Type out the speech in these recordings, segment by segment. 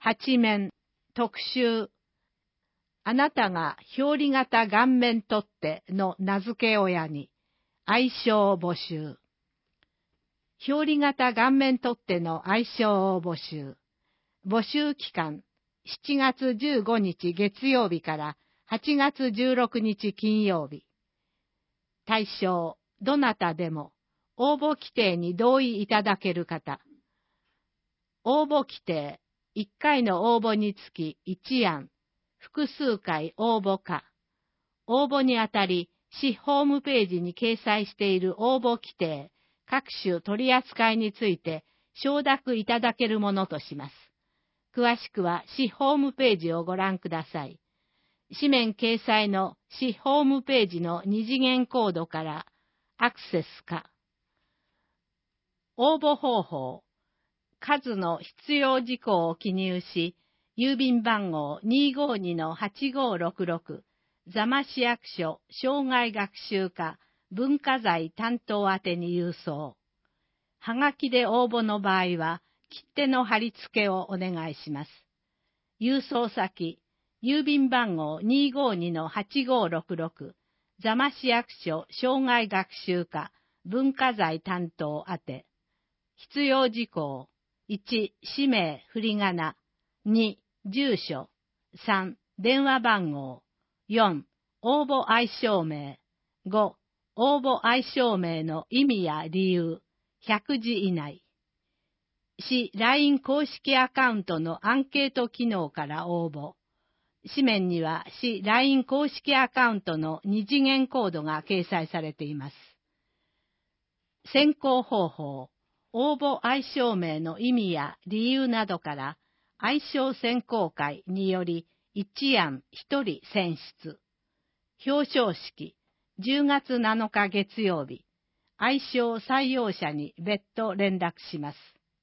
8面特集。あなたが表裏型顔面取っ手の名付け親に愛称を募集。表裏型顔面取っ手の愛称を募集。募集期間7月15日月曜日から8月16日金曜日。対象どなたでも応募規定に同意いただける方。応募規定1回の応募につき1案、複数回応募か。応募にあたり、市ホームページに掲載している応募規定、各種取り扱いについて承諾いただけるものとします。詳しくは市ホームページをご覧ください。紙面掲載の市ホームページの二次元コードからアクセスか。応募方法。数の必要事項を記入し、郵便番号 252-8566 座間市役所障害学習課文化財担当宛てに郵送。はがきで応募の場合は、切手の貼り付けをお願いします。郵送先、郵便番号 252-8566 座間市役所障害学習課文化財担当宛て。必要事項。1、氏名、振り仮名。2、住所。3、電話番号。4、応募愛称名。5、応募愛称名の意味や理由。100字以内。市 LINE 公式アカウントのアンケート機能から応募。紙面には市 LINE 公式アカウントの二次元コードが掲載されています。選考方法。応募愛称名の意味や理由などから愛称選考会により一案一人選出。表彰式10月7日月曜日。愛称採用者に別途連絡します。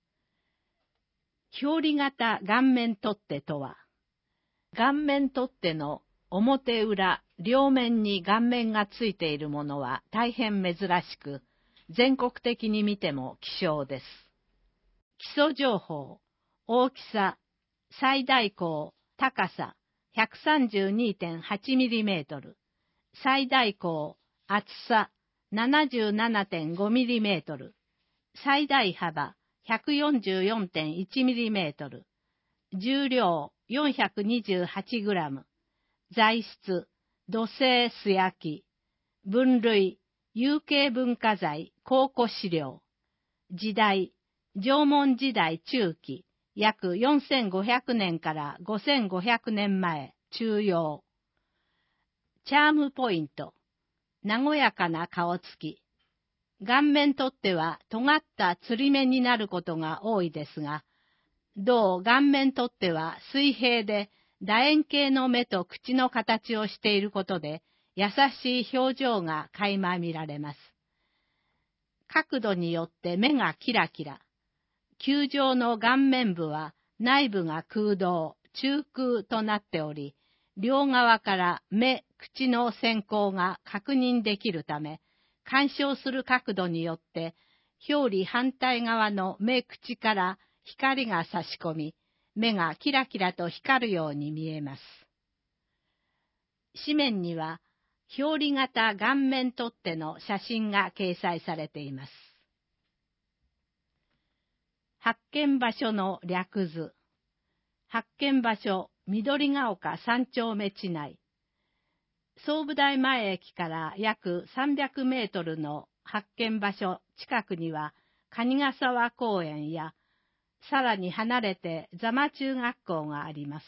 表裏型顔面取っ手とは、顔面取っ手の表裏両面に顔面がついているものは大変珍しく、全国的に見ても希少です。基礎情報、大きさ、最大高、高さ 132.8mm、最大高、厚さ 77.5mm、最大幅 144.1mm、重量 428g、材質、土製素焼き、分類、有形文化財、考古資料。時代、縄文時代中期、約4500年から5500年前、中庸。チャームポイント、和やかな顔つき。顔面取っ手は尖ったつり目になることが多いですが、同顔面取っ手は水平で楕円形の目と口の形をしていることで、優しい表情が垣間見られます。角度によって目がキラキラ。球状の顔面部は内部が空洞、中空となっており、両側から目、口の線光が確認できるため、干渉する角度によって、表裏反対側の目、口から光が差し込み、目がキラキラと光るように見えます。紙面には、表裏型顔面取っ手の写真が掲載されています。発見場所の略図。発見場所、緑が丘3丁目地内。総武大前駅から約300メートルの発見場所近くには、蟹ヶ沢公園や、さらに離れて座間中学校があります。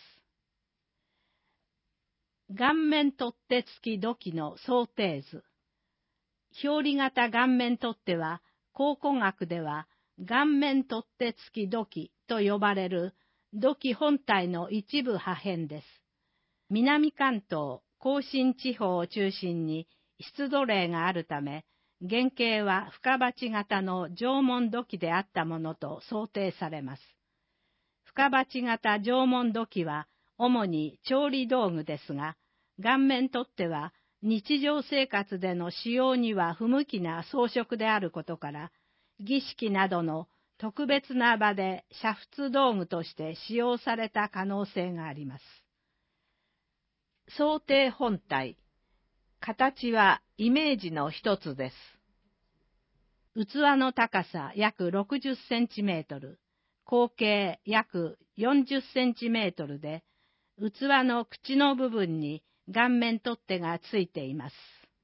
顔面取っ手付き土器の想定図。表裏型顔面取っ手は、考古学では顔面取っ手付き土器と呼ばれる土器本体の一部破片です。南関東、甲信地方を中心に出土例があるため、原型は深鉢型の縄文土器であったものと想定されます。深鉢型縄文土器は主に調理道具ですが、顔面取っ手は日常生活での使用には不向きな装飾であることから、儀式などの特別な場で煮沸道具として使用された可能性があります。想定本体。形はイメージの一つです。器の高さ約60センチメートル、口径約40センチメートルで、器の口の部分に顔面取っ手がついています。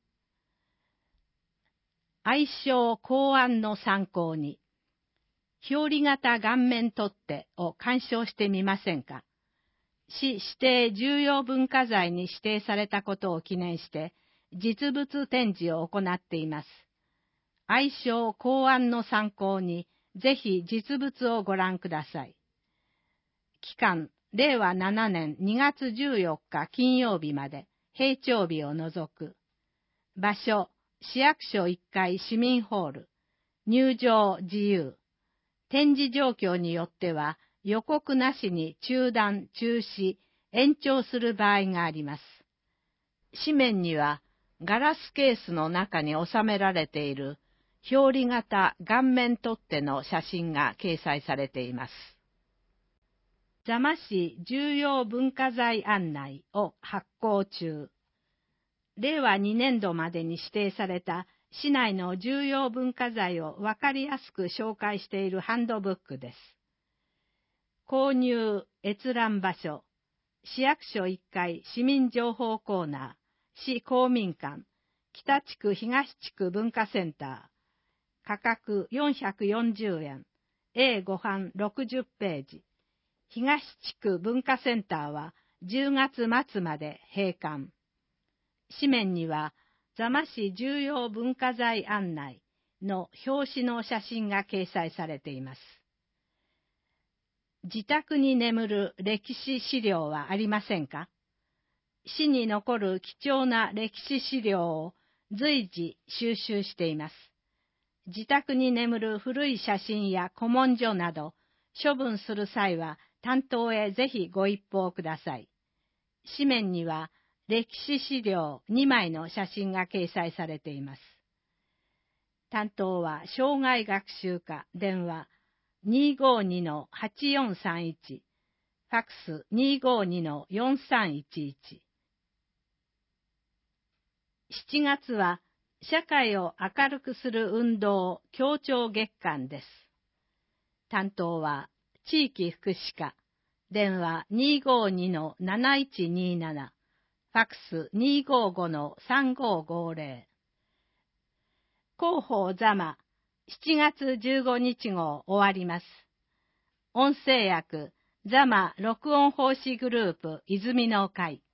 愛称考案の参考に、表裏型顔面取っ手を鑑賞してみませんか。市指定重要文化財に指定されたことを記念して、実物展示を行っています。愛称考案の参考に、ぜひ実物をご覧ください。期間、令和7年2月14日金曜日まで、閉庁日を除く。場所、市役所1階市民ホール。入場自由。展示状況によっては、予告なしに中断、中止、延長する場合があります。紙面には、ガラスケースの中に収められている表裏型顔面取っ手の写真が掲載されています。座間市重要文化財案内を発行中。令和2年度までに指定された市内の重要文化財をわかりやすく紹介しているハンドブックです。購入閲覧場所、市役所1階市民情報コーナー、市公民館、北地区東地区文化センター。価格440円。A5 版60ページ。東地区文化センターは10月末まで閉館。紙面には、座間市重要文化財案内の表紙の写真が掲載されています。自宅に眠る歴史資料はありませんか？市に残る貴重な歴史資料を随時収集しています。自宅に眠る古い写真や古文書など、処分する際は担当へぜひご一報ください。紙面には歴史資料2枚の写真が掲載されています。担当は生涯学習課、電話 252-8431、ファックス 252-4311。7月は社会を明るくする運動協調月間です。担当は地域福祉課、電話 252-7127、ファックス 255-3550。広報座間、7月15日号終わります。音声訳、座間録音奉仕グループ泉の会。